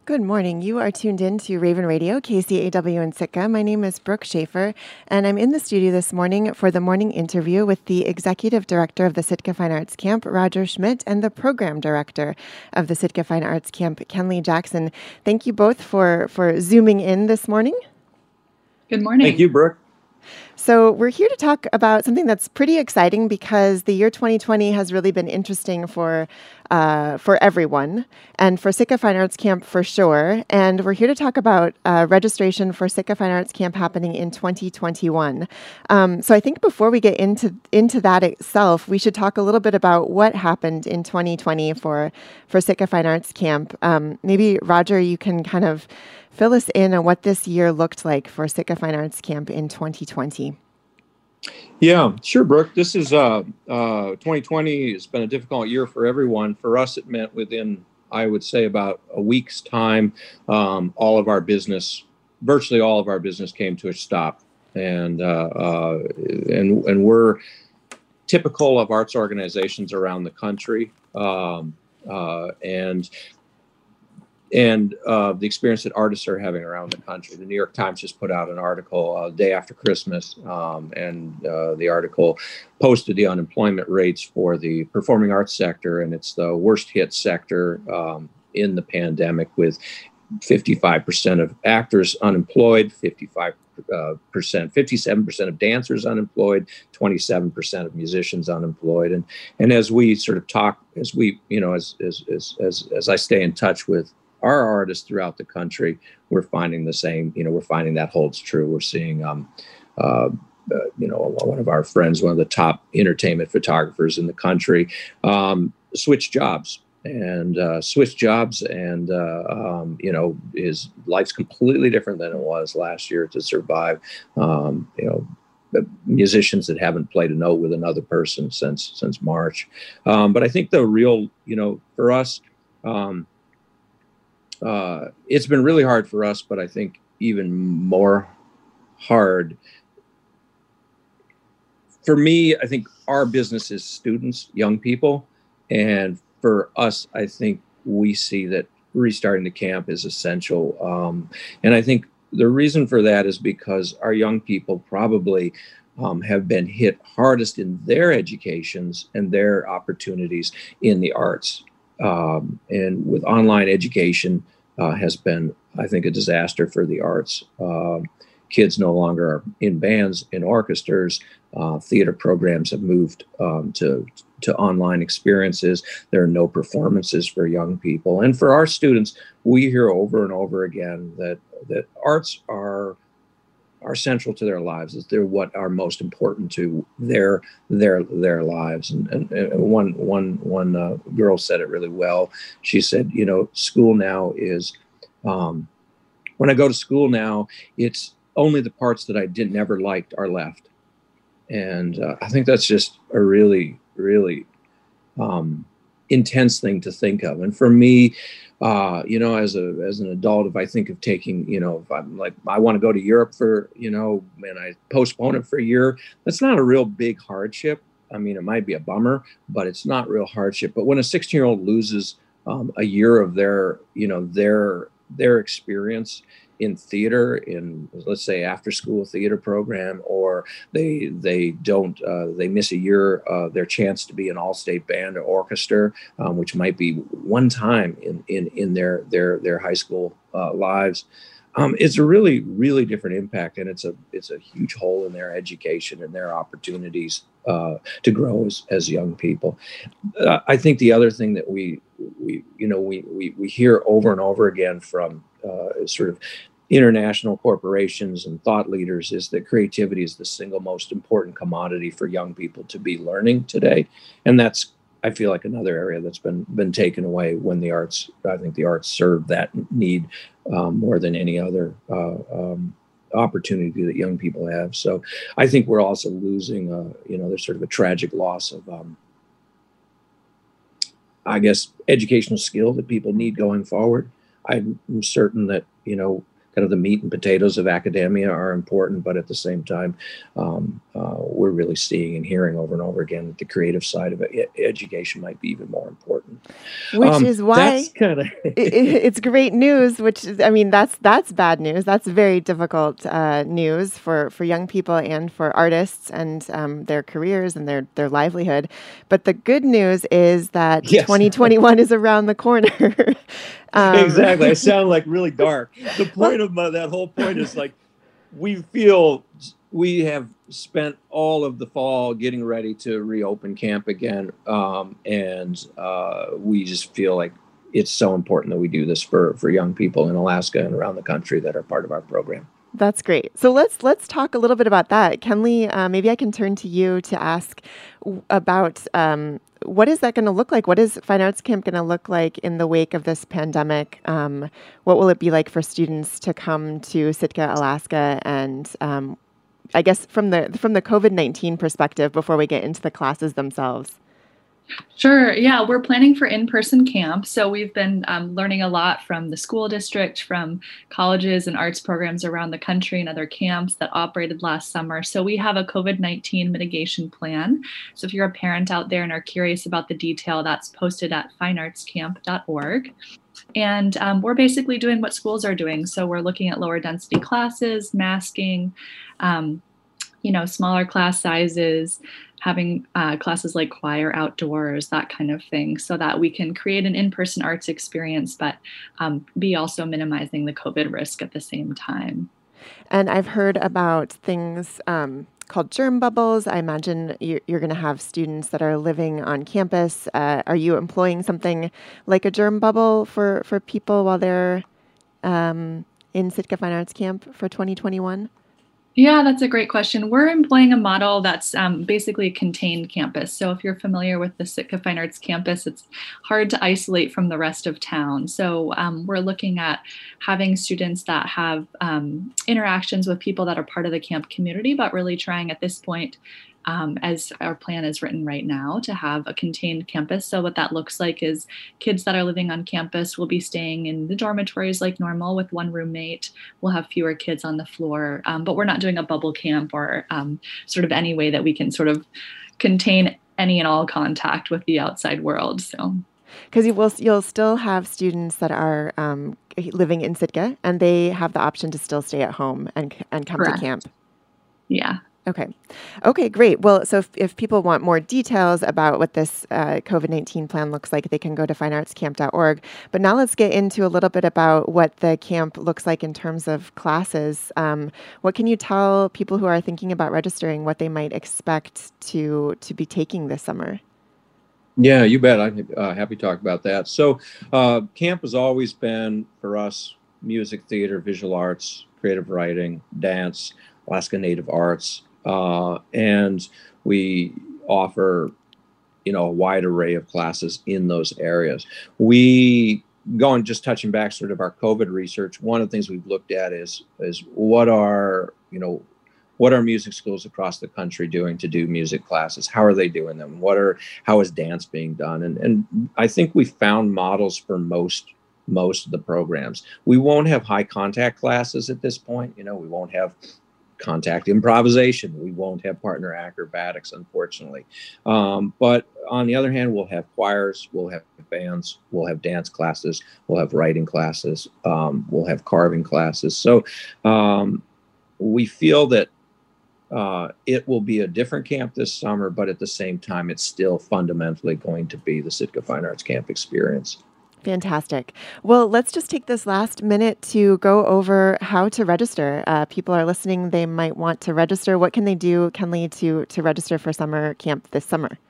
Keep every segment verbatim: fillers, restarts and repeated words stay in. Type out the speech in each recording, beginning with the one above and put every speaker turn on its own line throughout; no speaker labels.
Good morning. You are tuned in to Raven Radio, K C A W in Sitka. My name is Brooke Schaefer, and I'm in the studio this morning for the morning interview with the Executive Director of the Sitka Fine Arts Camp, Roger Schmidt, and the Program Director of the Sitka Fine Arts Camp, Kenley Jackson. Thank you both for, for zooming in this morning.
Good morning.
Thank you, Brooke.
So we're here to talk about something that's pretty exciting because the year twenty twenty has really been interesting for uh, for everyone and for Sitka Fine Arts Camp for sure. And we're here to talk about uh, registration for Sitka Fine Arts Camp happening in twenty twenty-one. Um, so I think before we get into into that itself, we should talk a little bit about what happened in twenty twenty for for Sitka Fine Arts Camp. Um, maybe Roger, you can kind of fill us in on what this year looked like for Sitka Fine Arts Camp in twenty twenty.
Yeah, sure, Brooke. This is uh, uh, twenty twenty has been a difficult year for everyone. For us, it meant within, I would say, about a week's time, um, all of our business, virtually all of our business came to a stop. And, uh, uh, and, and we're typical of arts organizations around the country. Um, uh, and and uh, the experience that artists are having around the country. The New York Times just put out an article uh, day after Christmas, um, and uh, the article posted the unemployment rates for the performing arts sector, and it's the worst hit sector um, in the pandemic, with fifty-five percent of actors unemployed, fifty-five percent, fifty-seven percent of dancers unemployed, twenty-seven percent of musicians unemployed. And and as we sort of talk, as we, you know, as as as as, as I stay in touch with our artists throughout the country, we're finding the same, you know, we're finding that holds true. We're seeing, um, uh, uh, you know, one of our friends, one of the top entertainment photographers in the country, um, switch jobs and uh, switch jobs. And, uh, um, you know, his life's completely different than it was last year to survive. Um, you know, musicians that haven't played a note with another person since, since March. Um, but I think the real, you know, for us, um, Uh, it's been really hard for us, but I think even more hard for me. I think our business is students, young people. And for us, I think we see that restarting the camp is essential. Um, and I think the reason for that is because our young people probably um, have been hit hardest in their educations and their opportunities in the arts. Um, and with online education uh, has been, I think, a disaster for the arts. Uh, kids no longer are in bands, in orchestras. Uh, theater programs have moved um, to, to online experiences. There are no performances for young people. And for our students, we hear over and over again that, that arts are are central to their lives, is they're what are most important to their their their lives. And, and, and one one one uh, girl said it really well. She said, you know, school now is, um, when I go to school now, it's only the parts that I didn't never liked are left. And uh, I think that's just a really, really um, intense thing to think of. And for me, Uh, you know, as a as an adult, if I think of taking, you know, if I'm like, I want to go to Europe for, you know, and I postpone it for a year, that's not a real big hardship. I mean, it might be a bummer, but it's not real hardship. But when a sixteen-year-old loses um, a year of their, you know, their their experience in theater, in, let's say, after school theater program, or they they don't uh, they miss a year uh, their chance to be an all-state band or orchestra, um, which might be one time in in in their their their high school uh, lives. Um, it's a really really different impact, and it's a it's a huge hole in their education and their opportunities uh, to grow as, as young people. Uh, I think the other thing that we we you know we we we hear over and over again from uh, sort of international corporations and thought leaders is that creativity is the single most important commodity for young people to be learning today. And that's, I feel like, another area that's been been taken away when the arts, I think the arts serve that need um, more than any other uh, um, opportunity that young people have. So I think we're also losing, uh, you know, there's sort of a tragic loss of, um, I guess, educational skill that people need going forward. I'm certain that, you know, kind of the meat and potatoes of academia are important, but at the same time, um, uh, we're really seeing and hearing over and over again that the creative side of it, education might be even more important.
Which
Um,
is why
that's kind of
it, it's great news. Which is, I mean, that's that's bad news. That's very difficult uh, news for, for young people and for artists and um, their careers and their their livelihood. But the good news is that
yes.
twenty twenty-one is around the corner.
um, exactly. I sound like really dark. The point of my, that whole point is like we feel we have spent all of the fall getting ready to reopen camp again, um, and uh, we just feel like it's so important that we do this for for young people in Alaska and around the country that are part of our program.
That's great. So let's let's talk a little bit about that. Kenley, uh, maybe I can turn to you to ask about um, what is that going to look like? What is Fine Arts Camp going to look like in the wake of this pandemic? Um, what will it be like for students to come to Sitka, Alaska? And um, I guess from the from the COVID nineteen perspective, before we get into the classes themselves.
Sure. Yeah, we're planning for in-person camp. So we've been um, learning a lot from the school district, from colleges and arts programs around the country and other camps that operated last summer. So we have a COVID nineteen mitigation plan. So if you're a parent out there and are curious about the detail, that's posted at fine arts camp dot org. And um, we're basically doing what schools are doing. So we're looking at lower density classes, masking, um, you know, smaller class sizes, having uh, classes like choir outdoors, that kind of thing, so that we can create an in-person arts experience, but um, be also minimizing the COVID risk at the same time.
And I've heard about things um, called germ bubbles. I imagine you're, you're going to have students that are living on campus. Uh, are you employing something like a germ bubble for, for people while they're um, in Sitka Fine Arts Camp for twenty twenty-one?
Yeah, that's a great question. We're employing a model that's um, basically a contained campus. So if you're familiar with the Sitka Fine Arts Campus, it's hard to isolate from the rest of town. So um, we're looking at having students that have um, interactions with people that are part of the camp community, but really trying at this point, Um, as our plan is written right now, to have a contained campus. So what that looks like is kids that are living on campus will be staying in the dormitories like normal with one roommate. We'll have fewer kids on the floor, um, but we're not doing a bubble camp or um, sort of any way that we can sort of contain any and all contact with the outside world. So,
because you will, you'll still have students that are um, living in Sitka, and they have the option to still stay at home and and come
Correct.
to camp.
Yeah.
Okay. Okay, great. Well, so if, if people want more details about what this uh, COVID nineteen plan looks like, they can go to fine arts camp dot org. But now let's get into a little bit about what the camp looks like in terms of classes. Um, what can you tell people who are thinking about registering what they might expect to, to be taking this summer?
Yeah, you bet. I'm uh, happy to talk about that. So uh, camp has always been, for us, music, theater, visual arts, creative writing, dance, Alaska Native arts. Uh, and we offer, you know, a wide array of classes in those areas. We, going just touching back sort of our COVID research, one of the things we've looked at is, is what are, you know, what are music schools across the country doing to do music classes? How are they doing them? What are, how is dance being done? And, and I think we found models for most most of the programs. We won't have high contact classes at this point. You know, we won't have contact improvisation. We won't have partner acrobatics, unfortunately. Um, but on the other hand, we'll have choirs, we'll have bands, we'll have dance classes, we'll have writing classes, um, we'll have carving classes. So um, we feel that uh, it will be a different camp this summer, but at the same time, it's still fundamentally going to be the Sitka Fine Arts Camp experience.
Fantastic. Well, let's just take this last minute to go over how to register. Uh, people are listening. They might want to register. What can they do, Kenley, to, to register for summer camp this summer?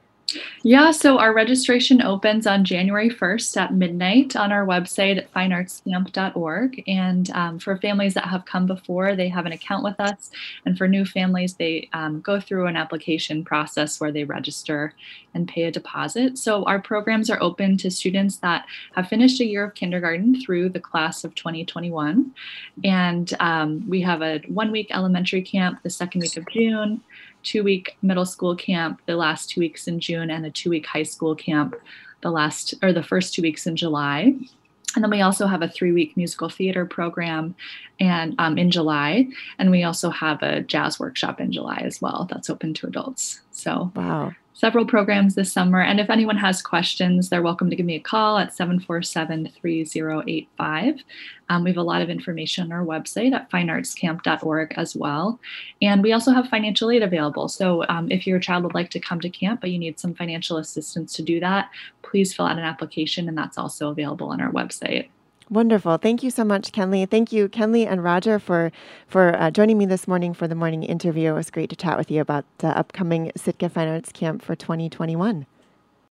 Yeah, so our registration opens on January first at midnight on our website at fine arts camp dot org. And um, for families that have come before, they have an account with us. And for new families, they um, go through an application process where they register and pay a deposit. So our programs are open to students that have finished a year of kindergarten through the class of twenty twenty-one. And um, we have a one-week elementary camp the second week of June, two-week middle school camp the last two weeks in June, and a two-week high school camp the last or the first two weeks in July. And then we also have a three-week musical theater program and um, in July. And we also have a jazz workshop in July as well that's open to adults. So
wow.
Several programs this summer. And if anyone has questions, they're welcome to give me a call at seven four seven, three zero eight five. Um, we have a lot of information on our website at fine arts camp dot org as well. And we also have financial aid available. So um, if your child would like to come to camp, but you need some financial assistance to do that, please fill out an application, and that's also available on our website.
Wonderful. Thank you so much, Kenley. Thank you, Kenley and Roger, for for uh, joining me this morning for the morning interview. It was great to chat with you about the upcoming Sitka Fine Arts Camp for twenty twenty-one.